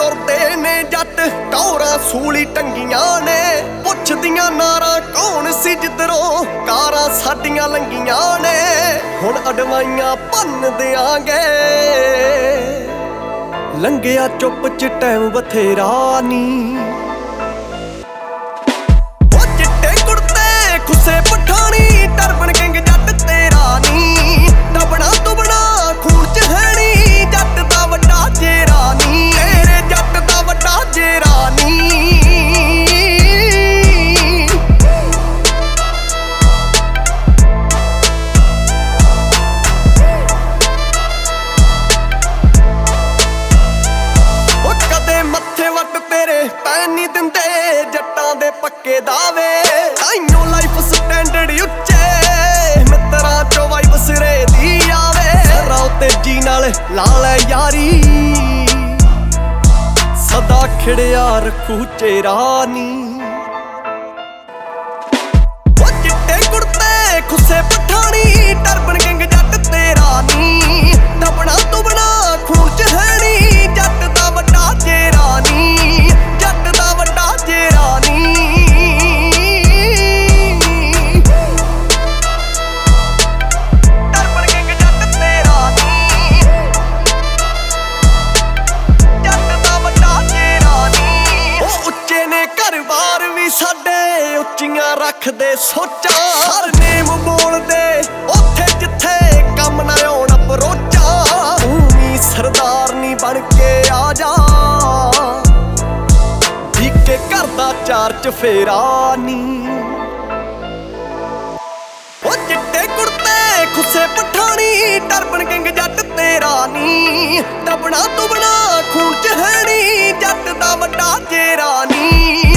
ਤੁਰਦੇ ਨੇ ਜੱਟ ਟੌਰਾਂ ਸੂਲੀ ਟੰਗੀਆਂ ਨੇ ਪੁੱਛਦੀਆਂ ਨਾਰਾਂ ਕੌਣ ਸੀ ਜਿੱਧਰੋਂ ਕਾਰਾਂ ਸਾਡੀਆਂ ਲੰਗੀਆਂ ਨੇ ਹੁਣ ਅਡਵਾਈਆਂ ਭੰਨ ਦਿਆਂਗੇ ਲੰਘਿਆ ਚੁੱਪ ਚ ਟਾਈਮ ਬਥੇਰਾ ਨੀ ਉਹ ਚਿੱਟੇ ਕੁੜਤੇ ਖੁੱਸੇ ਪਠਾਣੀ ਟਰਬਨ ਕਿੰਗ ਜੱਟ ਤੇਰਾ ਨੀ ਦਬਣਾ ਤੁਬਣਾ ਖੂਨ ਚ ਹੈਣੀ ਜੱਟ ਦਾ ਵੱਡਾ ਜੇਰਾ ਨੀ ਤੇਰੇ ਜੱਟ ਦਾ ਵੱਡਾ ਜੇਰਾ ਨੀ ਪੈਨ ਨੀ ਦਿੰਦੇ ਜੱਟਾਂ ਦੇ ਪੱਕੇ ਦਾਵੇ ਤਾਈਓ ਲਾਈਫ ਸਟੈਂਡਰਡ ਉੱਚੇ ਮਿੱਤਰਾਂ ਚੋਂ ਵਾਈਬ ਸਿਰੇ ਦੀ ਆਵੇ ਰਾਉ ਤੇਜੀ ਨਾਲ ਲਾ ਲੈ ਯਾਰੀ ਸਦਾ ਖਿੜਿਆ ਰੱਖੂ ਚਿਹਰਾ ਨੀ ਉਹ ਚਿੱਟੇ ਕੁੜਤੇ ਖੁੱਸੇ ਪਠਾਣੀ ਟਰਬਨ ਕਿੰਗ ਜੱਟ ਤੇਰਾ ਨੀ ਦਬਣਾ ਤੁਬਣਾ ਖੂਨ ਚ ਹੈਣੀ ਜੱਟ ਦਾ ਵੱਡਾ ਚਿਹਰਾ ਨੀ ਸਾਡੇ ਉੱਚੀਆਂ ਰੱਖਦੇ ਸੋਚਾਂ ਹਰ ਨੇਮ ਬੋਲਦੇ ਉੱਥੇ ਜਿੱਥੇ ਕੰਮ ਨਾ ਆਉਣ ਅਪਰੋਚਾਂ ਤੂੰ ਵੀ ਸਰਦਾਰ ਨੀ ਬਣ ਕੇ ਆ ਜਾ ਠੀਕੇ ਘਰ ਦਾ ਚਾਰ ਚਫੇਰਾ ਨੀ ਉਹ ਚਿੱਟੇ ਕੁੜਤੇ ਖੁੱਸੇ ਪਠਾਣੀ ਟਰਬਨ ਕਿੰਗ ਜੱਟ ਤੇਰਾ ਨੀ ਦਬਣਾ ਤੁਬਣਾ ਖੂਨ ਚ ਹੈਣੀ ਜੱਟ ਦਾ ਵੱਡਾ ਜੇਰਾ ਨੀ